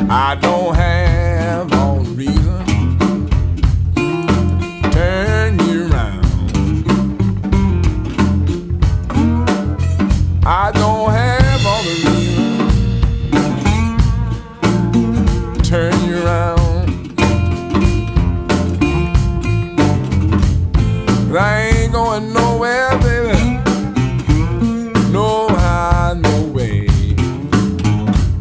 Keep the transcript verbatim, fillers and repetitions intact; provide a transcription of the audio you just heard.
I don't have all the reason. Turn you around. I don't have all the reason. Turn you around. Right.